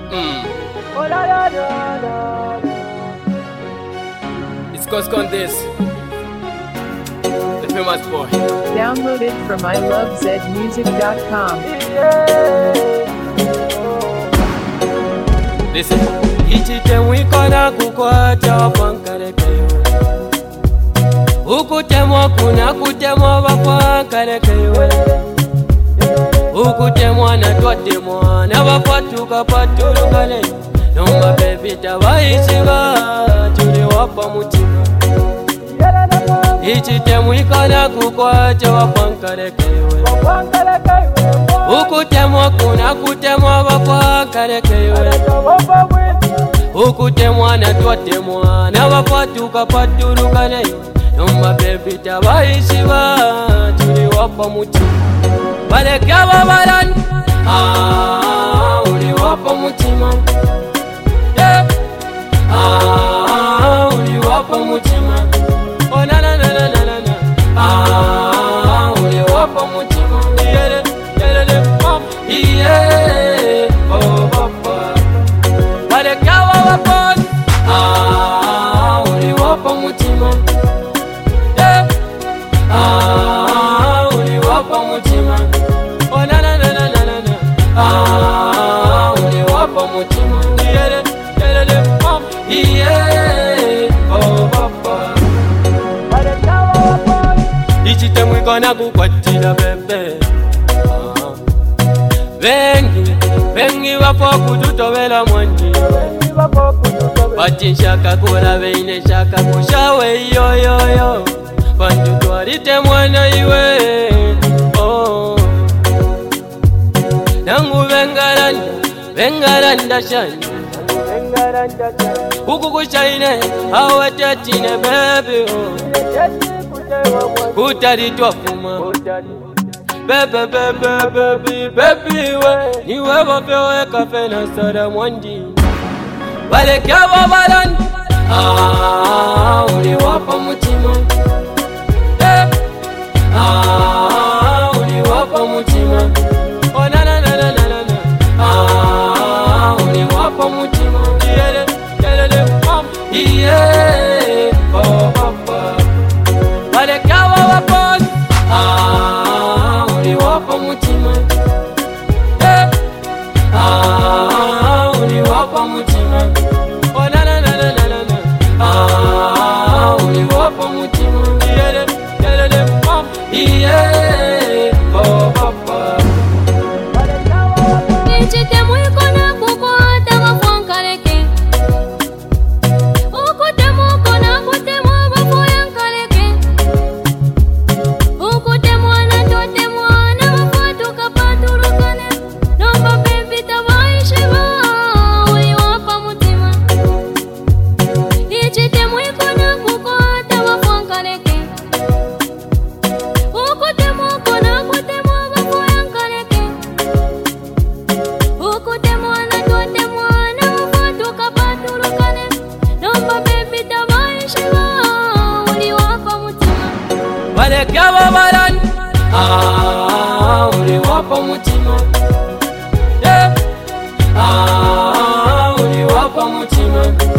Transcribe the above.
Oh, la, la, la, la. It's Coscondes, the famous boy. Download it from ilovezmusic.com. Listen. Ichite mwikona kukwata wapankare kayo. Ukutemwa kuna kutemwa wapankare kayo. Ukutemwa na twatemwa na wapatuka patulukale. Noma baby tawaishiba tuli wapa mutima. Ichite mwikona kukwata wapankare kayo. Ukutemwa kuna kutemwa wapankare kayo. Ukutemwa na twatemwa na wapatuka patulukale. Noma baby tawaishiba tuli wapa mutima. Baleka babalani uli wapa mutima. Uli wapa mutima. Oh na na na na na na. Uli wapa mutima. Yeah yeah oh papa. Baleka babalani uli wapa mutima. Uli wapa mutima. Oh na na na na na na. Uli wapa mutima. Yeah oh papa. Ichite mwikona kukwatila bebe. Vengi wapo kututobela mwanji. Bati shaka kula veine shaka kushawe yo yo yo. Bantu twarite mwana iwe. Oh. Nangu vengaranda shani. Huku kushaine hawa tetine baby oh. Kutaritwa fuma Baby we niwe wapewe kafe na soda mwanji. Baleke babalani uli wapa mutima. Uli wapa mutima. Oh na na na na na na. Uli wapa mutima. Yeah oh papa. Baleka babalani uli wapa mutima. Uli wapa mutima. Oh na na na na na na. Uli wapa mutima. Yeah oh papa. Ichite mwikona kukwata wapankareke. Ukutemwa kuna kutemwa wapankareke. Ukutemwa na twatemwa na wapatuka patulukane. Noma baby tawaishiba uli wapa mutima. Ichite mwikona kukwata wapankareke. Ukutemwa kuna kutemwa wapankareke. Ukutemwa na twatemwa na wapatuka patulukane. Noma baby tawaishiba uli wapa mutima. Baleka babalani uli wapa mutima. Uli wapa mutima.